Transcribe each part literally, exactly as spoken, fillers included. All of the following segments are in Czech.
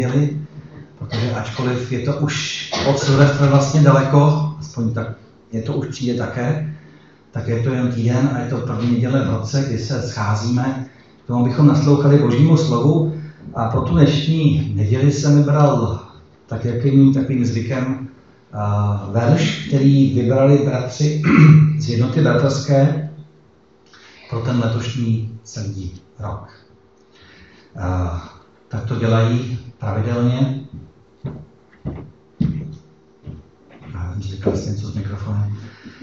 neděli, protože ačkoliv je to už od Silvestra vlastně daleko, aspoň tak je to už přijde také, tak je to jen týden a je to první neděle v roce, kdy se scházíme k tomu, abychom naslouchali Božímu slovu. A pro tu dnešní neděli jsem vybral, tak jak je mým takovým zvykem, uh, verš, který vybrali bratři z jednoty bratrské pro ten letošní celý rok. Uh, tak to dělají pravidelně. Uh, říkal jsem něco s mikrofonem.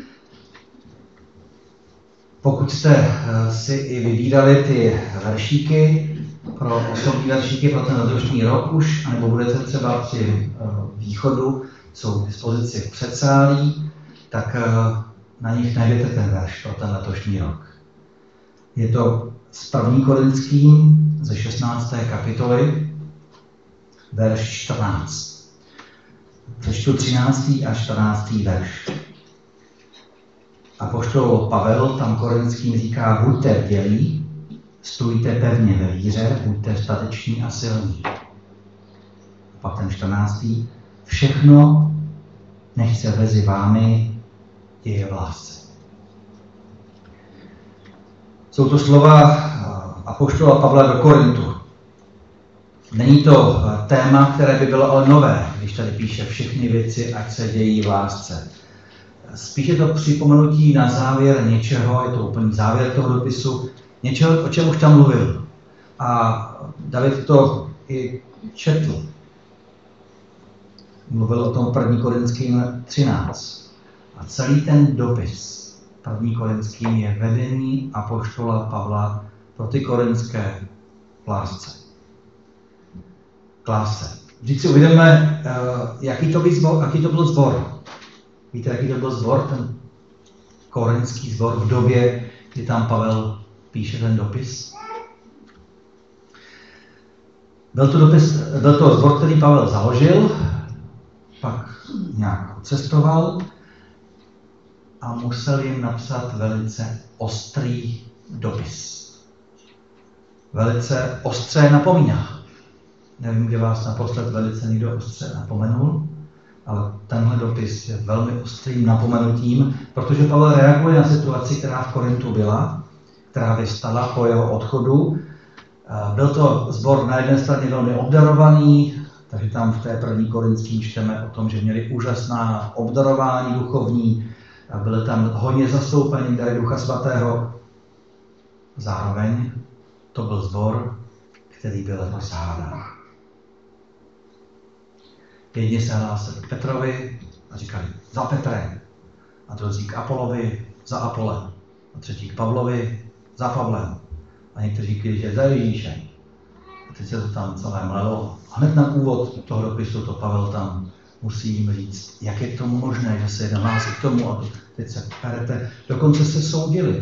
Pokud jste uh, si i vybírali ty veršíky, pro osobní veršíky pro ten letošní rok už, anebo budete třeba při uh, východu, jsou k dispozici v předsálí, tak uh, na nich najdete ten verš pro ten letošní rok. Je to s prvním Korinským ze šestnácté kapitoly, verš čtrnáct. Přečtu třináctý a čtrnáctý verš. Apoštol Pavel tam Korinským říká: buďte bdělí, stůjte pevně ve víře, buďte stateční a silní. A pak ten čtrnáctý. Všechno nech se mezi vámi děje v lásce. Jsou to slova apoštola Pavla do Korintu. Není to téma, které by bylo ale nové, když tady píše všechny věci, ať se dějí v lásce. Spíše to připomenutí na závěr něčeho, je to úplný závěr toho dopisu, něčeho, o čem už tam mluvil. A David to i četl. Mluvil o tom první Korinským třináct. A celý ten dopis první Korinským je vedení apoštola Pavla pro ty korinské lásce. K lásce. Vždyť si uvědomíme, jaký to, byl, jaký to byl sbor. Víte, jaký to byl sbor, ten korinský sbor v době, kdy tam Pavel píše ten dopis? Byl to, dopis, byl to sbor, který Pavel založil, pak nějak cestoval a musel jim napsat velice ostrý dopis. Velice ostře napomíná. Nevím, kde vás naposled velice někdo ostře napomenul, ale tenhle dopis je velmi ostrým napomenutím, protože Pavel reaguje na situaci, která v Korintu byla, která vystala po jeho odchodu. Byl to sbor na jedné straně velmi obdarovaný, takže tam v té první Korinským čteme o tom, že měli úžasná obdarování duchovní, byly tam hodně zastoupení dary Ducha Svatého. Zároveň to byl sbor, který byl rozhádán. Jedni se hlásili k Petrovi a říkali za Petrem, a druzí k Apolovi za Apolem, a třetí k Pavlovi za Pavlem, a někteří říkali, že za Ježíšem. A teď se to tam celé mlelo. Hned na úvod toho dopisu to Pavel tam musí jim říct, jak je to možné, že se jeden hlásí k tomu a teď se perete. Dokonce se soudili.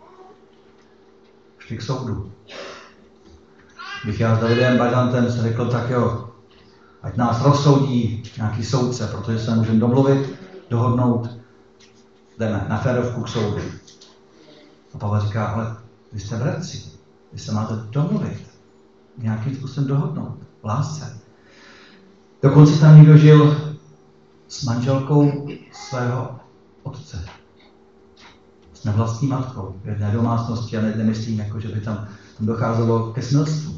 Šli k soudu. Bych já s Davidem Bajdantem se řekl, tak jo, ať nás rozsoudí nějaký soudce, protože se můžeme domluvit, dohodnout, jdeme na férovku k soudu. A Pavel říká, ale vy jste bratři, vy se máte domluvit, nějakým způsobem dohodnout, v lásce. Dokonce tam někdo žil s manželkou svého otce, s nevlastní matkou, v jedné domácnosti, a nemyslím, jako, že by tam, tam docházelo ke smilstvu.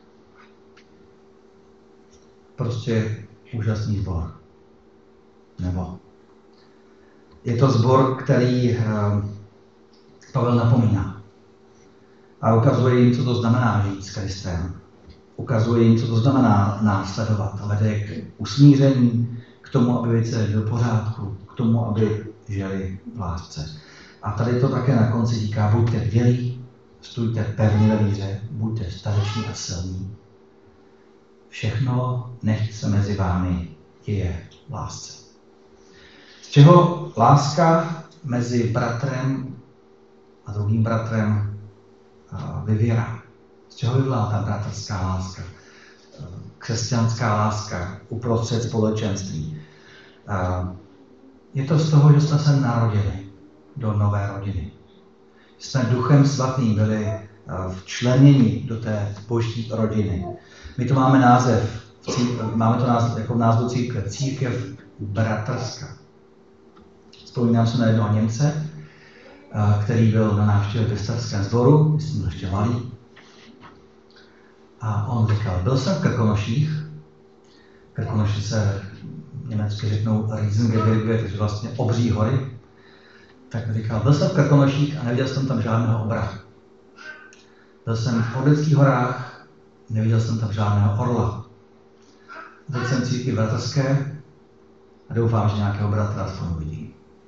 Prostě úžasný sbor. Nebo je to sbor, který uh, Pavel napomíná. A ukazuje jim, co to znamená žít s Kristem. Ukazuje jim, co to znamená následovat. Vede k usmíření, k tomu, aby věci byly do pořádku, k tomu, aby žili v lásce. A tady to také na konci říká, buďte bdělí, stůjte pevně ve víře, buďte stateční a silní. Všechno nech se mezi vámi děje v lásce. Z čeho láska mezi bratrem a druhým bratrem vyvěrá? Z čeho vyvolá ta bratrská láska? Křesťanská láska uprostřed společenství. Je to z toho, že jsme se narodili do nové rodiny. Jsme Duchem Svatým byli včleněni do té boží rodiny. My to máme název máme to název, jako názvu církve, církev bratrská. Vzpomínám se na jednoho Němce, který byl na návštěvě v pěstařském sboru, myslím, byl ještě malý. A on říkal, byl jsem v Krkonoších. Krkonoši se německy řeknou Riesengebirge, takže vlastně obří hory. Tak říkal, byl jsem v Krkonoších a neviděl jsem tam žádného obra. Byl jsem v Orlických horách, neviděl jsem tam žádného orla. Byl jsem v církvi bratrské a doufám, že nějakého bratra aspoň uvidím.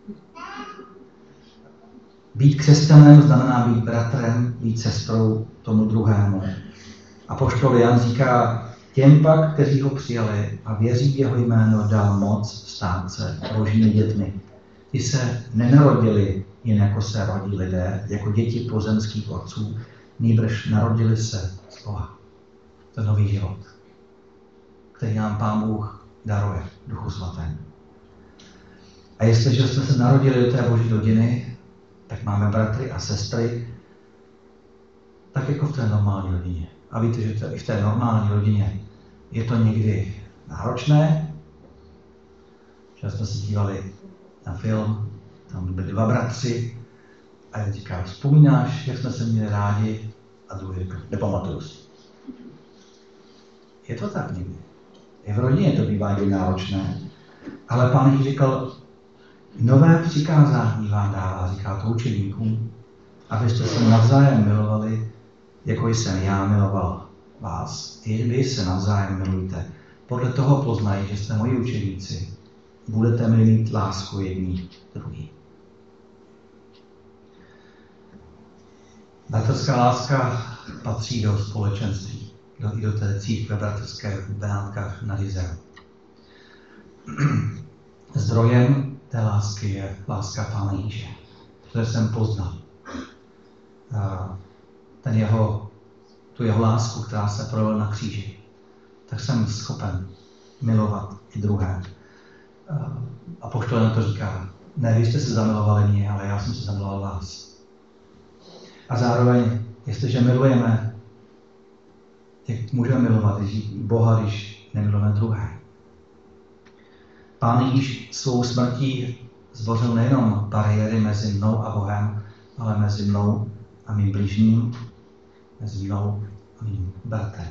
Být křesťanem znamená být bratrem, být sestrou tomu druhému. Apoštol Jan říká, těm pak, kteří ho přijali a věří v jeho jméno, dal moc stát se božími dětmi. Ti se nenarodili jen jako se rodí lidé, jako děti pozemských otců, nýbrž narodili se z Boha. To je nový život, který nám Pán Bůh daruje, Duchu Svatém. A jestliže jsme se narodili do té boží rodiny, tak máme bratry a sestry, tak jako v té normální rodině. A víte, že to i v té normální rodině je to někdy náročné. Včera jsme se dívali na film, tam byli dva bratři a já říkám, vzpomínáš, jak jsme se měli rádi? A druhý říká, nepamatuju si. Je to tak někdy. I v rodině to bývá někdy náročné. Ale Pán Ježíš říkal, nové přikázání vám dává, říká to učeníkům, abyste se navzájem milovali, jako jsem já miloval vás. I vy se navzájem milujte. Podle toho poznají, že jste moji učeníci. Budete mi mít lásku jední druhý. Bratrská láska patří do společenství, do, i do té církve bratrské v Benátkách nad Jizerou. Zdrojem té lásky je láska Pána Ježíše, protože jsem poznal ten jeho, tu jeho lásku, která se projevila na kříži. Tak jsem schopen milovat i druhé. Apoštol Jan to říká, ne, vy jste se zamilovali mě, ale já jsem se zamiloval vás. A zároveň, jestliže milujeme, jak můžeme milovat Boha, když nemilujeme druhé. Pán Ježíš svou smrtí zbořil nejenom bariéry mezi mnou a Bohem, ale mezi mnou a mým bližním, mezi mnou a mým bratrem.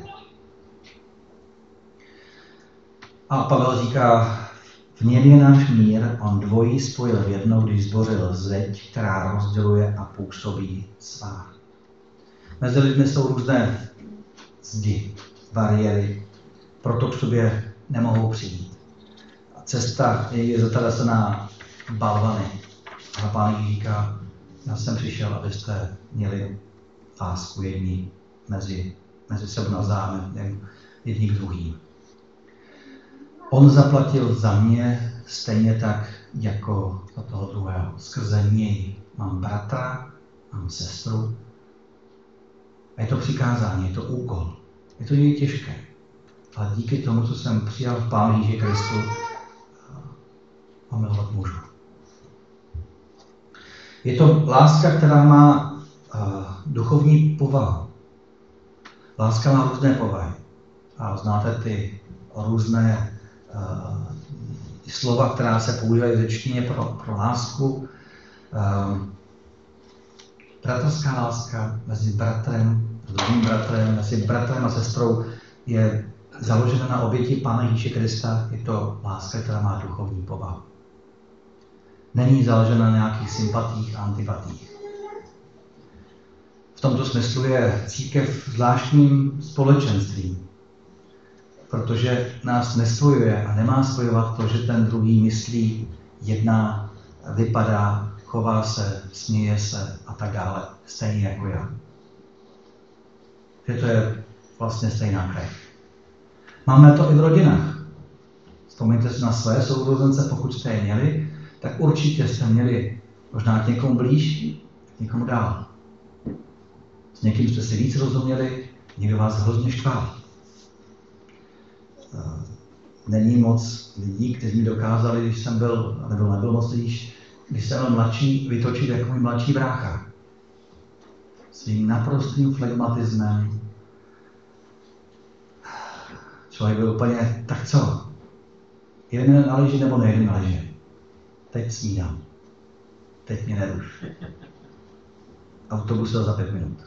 A Pavel říká, v něm je náš mír, on dvojí spojil v jednou, když zbořil zeď, která rozděluje a působí svár. Mezi lidmi jsou různé zdi, bariéry, proto k sobě nemohou přijít. A cesta je zatarasená balvany. A Pán Ježíš říká, já jsem přišel, abyste měli lásku jední mezi, mezi sebou navzájem, jední k druhým. On zaplatil za mě stejně tak, jako za toho druhého. Skrze něj mám bratra, mám sestru. A je to přikázání, je to úkol. Je to někdy těžké. Ale díky tomu, co jsem přijal v Pánu Ježíši Kristu, mám milovat můžu. Je to láska, která má uh, duchovní povahu. Láska má různé povahy. A znáte ty různé Uh, slova, která se používají v řečtině pro, pro lásku. Uh, bratrská láska mezi bratrem, s druhým bratrem, mezi bratrem a sestrou je založena na oběti Pána Ježíše Krista. Je to láska, která má duchovní povahu. Není založena na nějakých sympatích a antipatích. V tomto smyslu je církev zvláštním společenstvím, protože nás nespojuje a nemá spojovat to, že ten druhý myslí, jedná, vypadá, chová se, směje se a tak dále, stejně jako já. Že to je vlastně stejná krev. Máme to i v rodinách. Vzpomeňte si na své sourozence, pokud jste je měli, tak určitě jste měli možná k někomu blíž, k někomu dál. S někým jste si víc rozuměli, někdo vás hrozně štval. Není moc lidí, kteří mi dokázali, když jsem byl, nebo nebyl moc lidí, když jsem byl mladší, vytočit jako můj mladší brácha. Svým naprostým flegmatismem, Člověk byl úplně, tak co? Jeden na leži nebo nejeden na leži? Teď snídám. Teď mě neruš. Autobus byl za pět minut.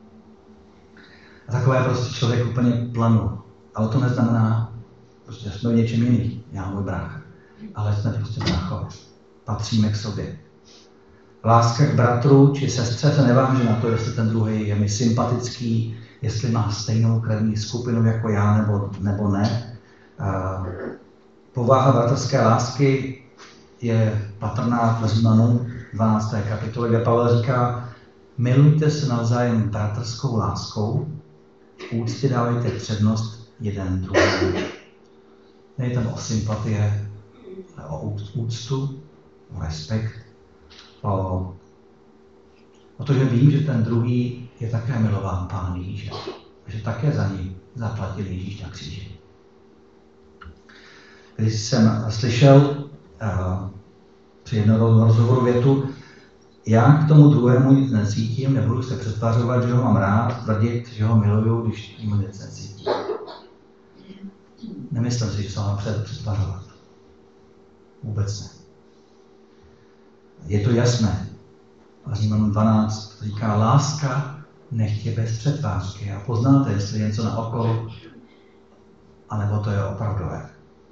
A takové je prostě člověk úplně planu. Ale to neznamená, prostě jsme v něčem jiný, já můj brácha. Ale jsme prostě bráchové. Patříme k sobě. Láska k bratru či sestře se neváže na to, jestli ten druhý je mi sympatický, jestli má stejnou krevní skupinu jako já nebo, nebo ne. Povaha bratrské lásky je patrná v Římanům dvanácté kapitole, kde Pavel říká, milujte se navzájem bratrskou láskou, v úctě dávejte přednost jeden druhému. Není tam o sympatie, ale o úctu, o respekt, o, o to, že vím, že ten druhý je také milován Pán Ježíš, že také za ní zaplatil Ježíš na kříži. Když jsem slyšel uh, při jednom rozhovoru větu, já k tomu druhému nic necítím, nebudu se přetvářovat, že ho mám rád, tvrdit, že ho miluju, když mu nic necítím. Nemyslím si, že se mám přetvářovat. Vůbec ne. Je to jasné. Římanům dvanáct říká, láska nechtě bez přetvářky a poznáte, jestli je něco na okolo, anebo to je opravdové.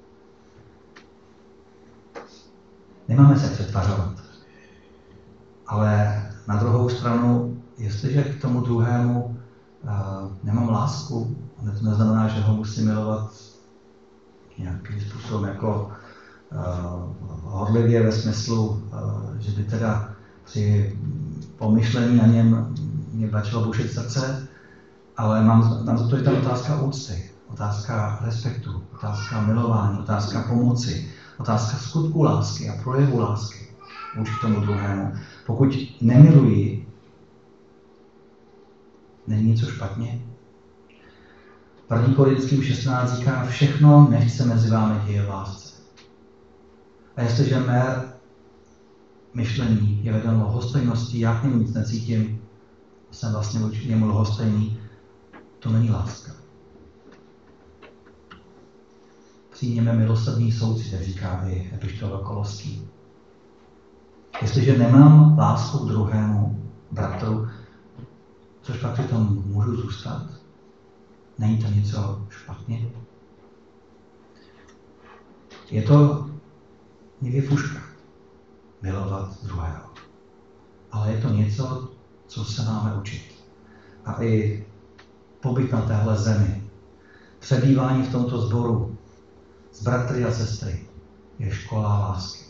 Nemáme se přetvařovat. Ale na druhou stranu, jestliže k tomu druhému uh, nemám lásku, to neznamená, že ho musím milovat nějakým způsobem jako uh, horlivě ve smyslu, uh, že by teda při pomyšlení na něm mě začalo bušit srdce, ale mám, mám za to, že ta otázka úcty, otázka respektu, otázka milování, otázka pomoci, otázka skutku lásky a projevu lásky vůči tomu druhému. Pokud nemiluji, není něco špatně. první Korinským šestnáct říká, všechno nechť se mezi vámi děje v lásce. A jestliže mé myšlení je vedeno lhostejností, já k němu nic necítím, jsem vlastně vůči němu lhostejný, to není láska. Přijměme milosrdný soucit, jak říká i epištola Koloský. Jestliže nemám lásku k druhému bratru, což pak při tom můžu zůstat, není to něco špatně. Je to někdy fuška, milovat druhého. Ale je to něco, co se máme učit. A i pobyt na téhle zemi, přebývání v tomto sboru s bratry a sestry je škola lásky.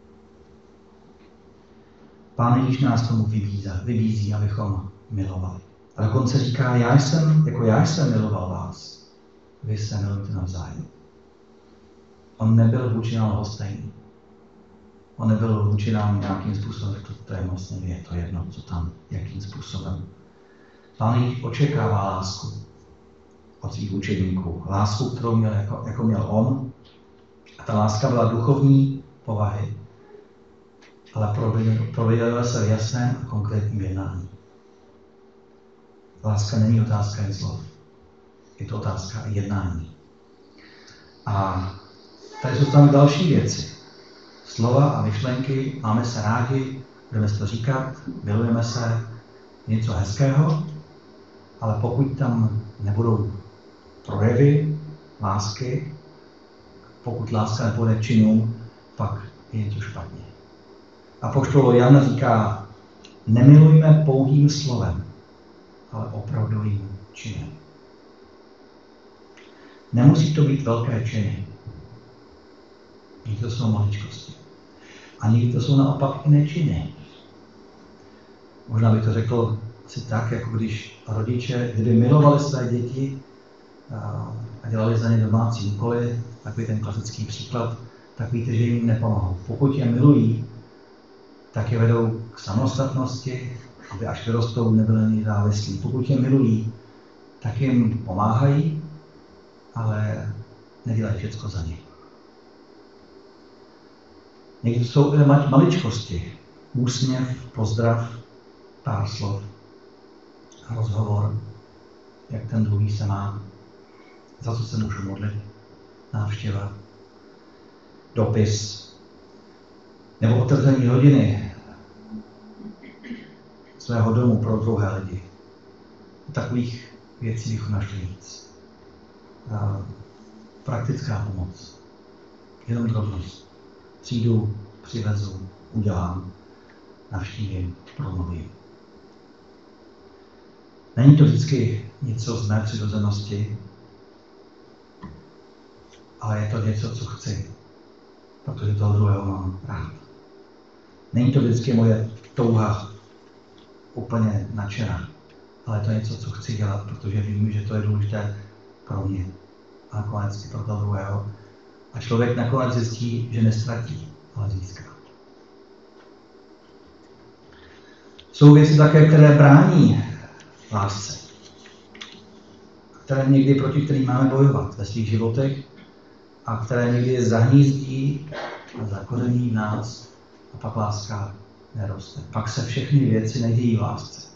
Pán Ježíš nás tomu vybízí, vybízí, abychom milovali. A dokonce říká, já jsem, jako já jsem miloval vás, vy se milujte navzájem. On nebyl vůči nám lhostejný. On nebyl vůči nám nějakým způsobem, řekl, to je vlastně je to jedno, co tam, jakým způsobem. Pán Ježíš očekává lásku od svých učedníků. Lásku, kterou měl jako, jako měl on. A ta láska byla duchovní povahy, ale projevila se v jasném a konkrétním jednání. Láska není otázka jen slov. Je to otázka jednání. A tady jsou tam další věci. Slova a myšlenky, máme se rádi, budeme si to říkat, milujeme se, něco hezkého, ale pokud tam nebudou projevy lásky, pokud láska nepůjde k činům, pak je něco špatně. Apoštol Jan říká, nemilujme pouhým slovem, ale opravdovým činem. Nemusí to být velké činy. Někdy to jsou maličkosti. A někdy to jsou naopak i nečiny. Možná bych to řekl asi tak, jako když rodiče, kdyby milovali své děti a dělali za ně domácí úkoly, takový ten klasický příklad, tak víte, že jim nepomohou. Pokud je milují, tak je vedou k samostatnosti, aby až vyrostou, nebyli ani závislí. Pokud je milují, tak jim pomáhají, ale nedělají všecko za ně. Někdy jsou i maličkosti. Úsměv, pozdrav, pár slov, rozhovor, jak ten druhý se má. za co se můžu modlit, návštěva, dopis, nebo otevření hodiny svého domu pro druhé lidi. Takových věcí bychom našli víc. A praktická pomoc. Jenom drobnost. Přijdu, přivezu, udělám, navštívím, promluvím. Není to vždycky něco z mé přirozenosti, ale je to něco, co chci, protože toho druhého mám rád. Není to vždycky moje touha úplně nadšená, ale to je něco, co chci dělat, protože vím, že to je důležité pro mě a nakonec i pro toho druhého. A člověk nakonec zjistí, že nestratí, ale získá. Jsou věci také, které brání lásce, které někdy proti kterým máme bojovat ve svých životech a které někdy zahnízdí a zakoření v nás a pak láska neroste. Pak se všechny věci nedějí v lásce.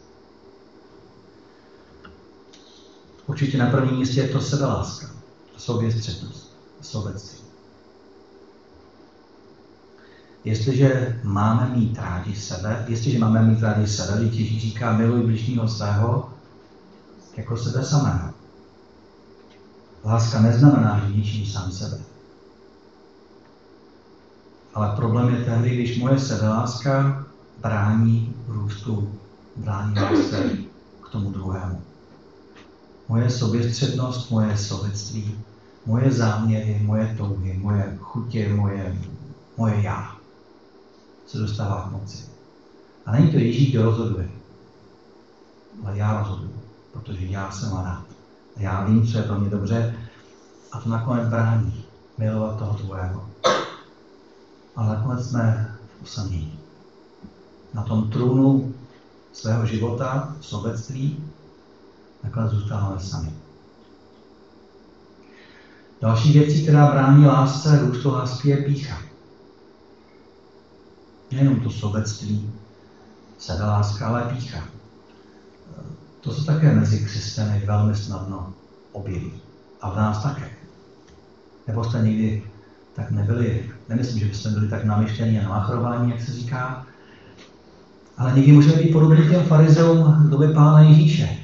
Určitě na prvním místě je to sebeláska, soběstřednost, sobectví. Jestliže máme mít rádi sebe, jestliže máme mít rádi sebe, když Ježíš říká miluj bližního svého jako sebe samého. Láska neznamená, že ničím sám sebe. Ale problém je tehdy, když moje sebeláska brání růstu, brání lásce k tomu druhému. Moje soběstřednost, moje sobectví, moje záměry, moje touhy, moje chutě, moje, moje já se dostává k moci. A není to Ježíš, kdo rozhoduje, ale já rozhoduji, protože já jsem rád. A já vím, co je pro mě dobře a to nakonec brání milovat toho druhého. Ale nakonec jsme v osamění. Na tom trůnu svého života, v sobectví, nakonec zůstáváme sami. Další věcí, která brání lásce, růstu lásky, je pýcha. Nejenom to sobectví, sebeláska, ale pýcha. To se také mezi křesťany velmi snadno objeví. A v nás také. Nebo jste někdy tak nebyli, nemyslím, že byste byli tak namyšlení a namachrovaní, jak se říká, ale někdy můžeme být podobný těm farizeům doby Pána Ježíše.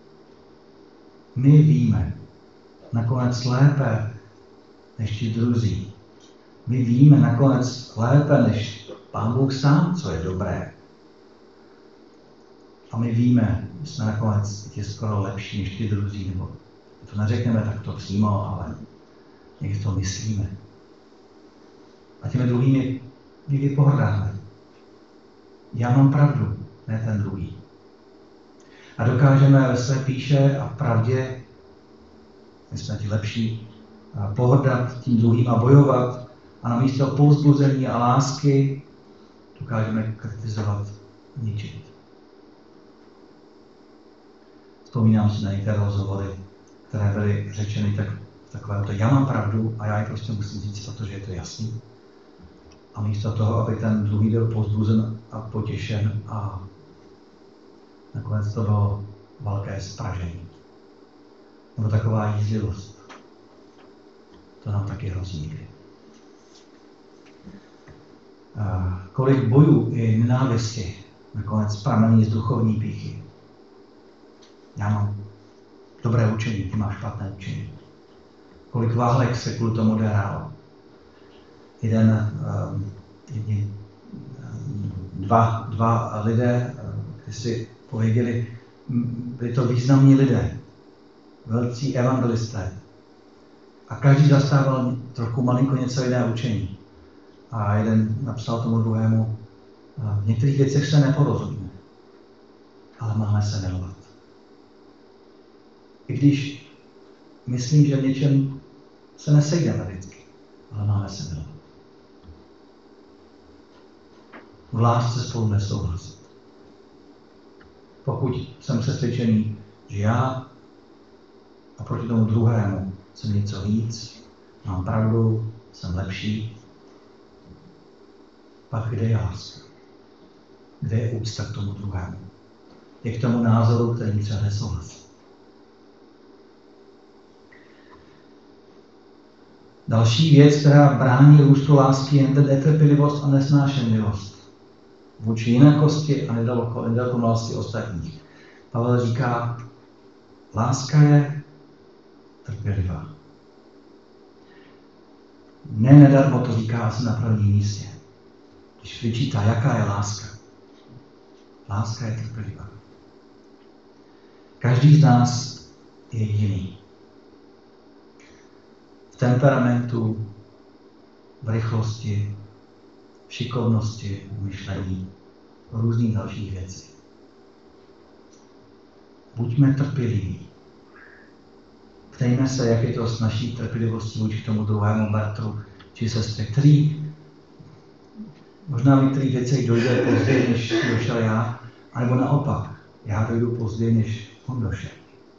My víme nakonec lépe než ti druzí. My víme nakonec lépe než Pán Bůh sám, co je dobré. A my víme, že jsme nakonec je skoro lepší než ti druzí, nebo to neřekneme takto přímo, ale někdy to myslíme. A těmi druhými někdy pohrdáme. Já mám pravdu, ne ten druhý. A dokážeme ve své píše a pravdě, my jsme ti lepší, pohrdat tím druhým a bojovat a namísto povzbuzení a lásky dokážeme kritizovat, ničit. Vzpomínám si na některé rozhovory, které byly řečeny tak, takové, to já mám pravdu a já ji prostě musím říct, protože je to jasný. A místo toho, aby ten druhý byl povzbuzen a potěšen a nakonec to bylo velké spražení. Nebo taková jízlivost. To nám taky hrozí někdy. Kolik bojů i nenávisti nakonec pramení z duchovní pýchy. Já mám dobré učení, ty máš špatné učení. Kolik válek se kvůli tomu odehrálo. Jeden, jedni, dva, dva lidé, kteří si pověděli, byli to významní lidé, velcí evangelisté. A každý zastával trochu malinko něco jiné učení. A jeden napsal tomu druhému, v některých věcech se neporozumíme, ale máme se milovat. I když myslím, že v něčem se nesejdeme vždycky, ale máme se milovat. V lásce spolu nesouhlasit. Pokud jsem přesvědčený, že já a proti tomu druhému jsem něco víc, mám pravdu, jsem lepší, pak kde je láska? Kde je úcta k tomu druhému? Je k tomu názoru, který třeba nesouhlasí. Další věc, která brání růstu lásky, je netrpělivost a nesnášenlivost vůči jinakosti a nedokonalosti ostatních. Pavel říká, láska je trpělivá. Ne nedarmo to říká asi na prvním místě. Když vyčítá, jaká je láska. Láska je trpělivá. Každý z nás je jiný. V temperamentu, v rychlosti, v šikovnosti, v myšlení, v různých dalších věcí. Buďme trpěliví. Ptejme se, jak je to s naší trpělivostí vůči tomu druhému bratru či sestře, který možná v některých věcech dojde později, než došel já, anebo naopak, já dojdu později, než on došel.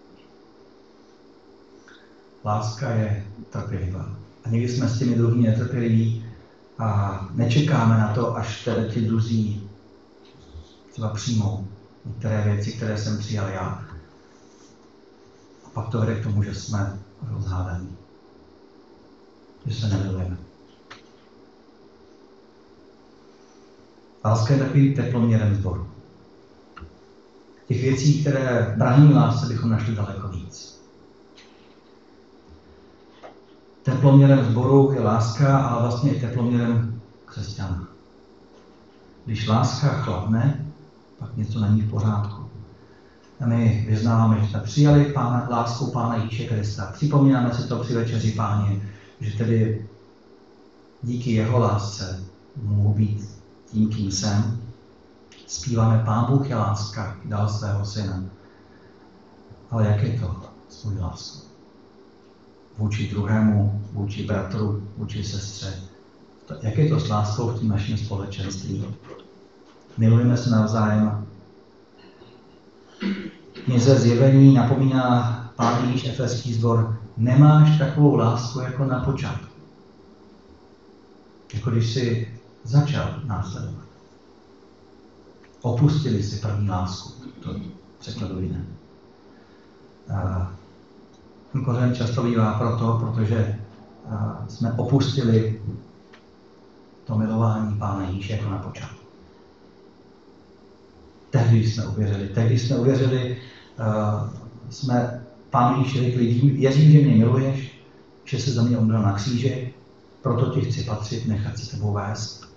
Láska je trpělivá. A někdy jsme s těmi druhými netrpěliví a nečekáme na to, až tedy ti druzí třeba přijmou některé věci, které jsem přijal já. A pak to vede k tomu, že jsme rozhádaní. Že se nemilujeme. Láska je takovým teploměrem sboru. Těch věcí, které brání lásce, bychom našli daleko víc. Teploměrem sboru je láska, ale vlastně i teploměrem křesťana. Když láska chladne, pak něco není v pořádku. A my vyznáváme, že jsme přijali pána, lásku Pána Ježíše Krista. Připomínáme si to při večeři Páně, že tedy díky jeho lásce mohu být tím, kým jsem. Zpíváme, Pán Bůh je láska, dal svého syna. Ale jak je to s tvou láskou? Vůči druhému, vůči bratru, vůči sestře. Jak je to s láskou v tím našem společenství? Milujeme se navzájem. Knize Zjevení napomíná Pán Ježíš efeský sbor, nemáš takovou lásku jako na počátku. Jako když jsi začal následovat. Opustili si první lásku. To překladu jiné. Ten kořen často bývá proto, protože jsme opustili to milování Pána Ježíše jako na počátku. Tehdy jsme uvěřili. Tehdy jsme uvěřili, uh, jsme Pánu Ježíši řekli, věřím, že mě miluješ, že se za mě umřel na kříži, proto ti chci patřit, nechat si tebou vést.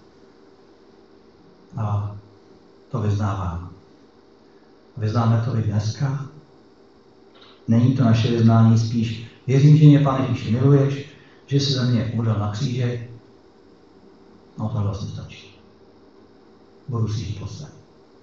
A to vyznávám. Vyznáme to i dneska. Není to naše vyznání, spíš věřím, že mě, Pane Ježíši, miluješ, že se za mě umřel na kříži. No to vlastně stačí. Budu si žít poslední.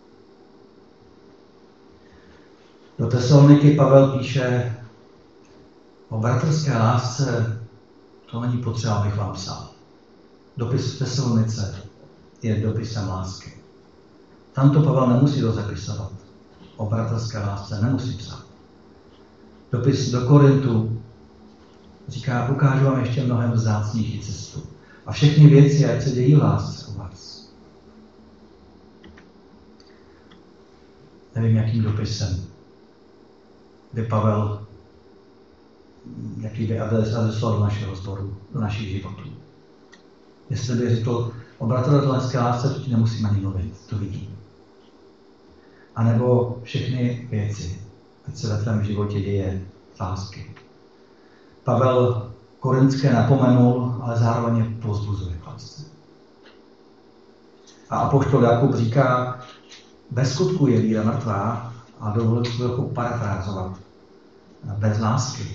Do Tesaloniky Pavel píše o bratrské lásce, to není potřeba, abych vám psal. Dopis v Tesalonice je dopisem lásky. Tam to Pavel nemusí rozepisovat. O bratrské lásce nemusí psát. Dopis do Korintu říká, ukážu vám ještě mnohem vzácnější cestu. A všechny věci, ať se dějí lásce u vás. Nevím, jakým dopisem by Pavel, jaký by adresoval do našeho sboru, do našich životů. Jestli by řekl, o bratrské lásce, to ti nemusím ani mluvit, to vidím. A nebo všechny věci, ať se ve tvém životě děje lásky. Pavel Korinské napomenul, ale zároveň je povzbuzuje k lásce. A apoštol Jakub říká, bez skutku je víra mrtvá, a dovolil si trochu parafrázovat. Bez lásky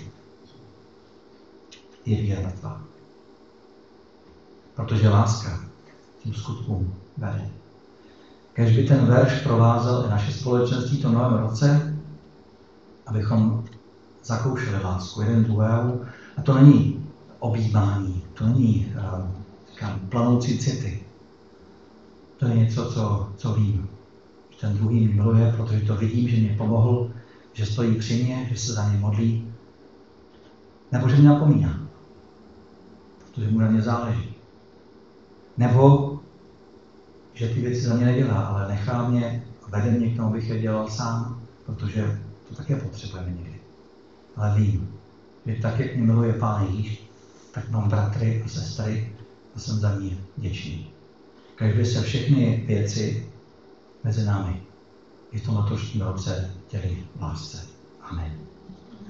je víra mrtvá. Protože láska tím skutkům vede. Kéž by ten verš provázel i naše společenství to novém roce, abychom zakoušeli lásku jeden druhého. A to není objímání, to není říkám, planoucí city. To je něco, co, co vím. Ten druhý mě miluje, protože to vidím, že mě pomohl, že stojí při mě, že se za mě modlí, nebo že mě napomíná, protože mu na mě záleží. Nebo že ty věci za mě nedělá, ale nechá mě a vede mě k tomu, abych je dělal sám, protože to také potřebujeme někdy. Ale vím, že tak, jak mě miluje Pán Ježíš, tak mám bratry a sestry a jsem za ní vděčný. Každý se všechny věci mezi námi i v tom letošním roce dělí v lásce. Amen.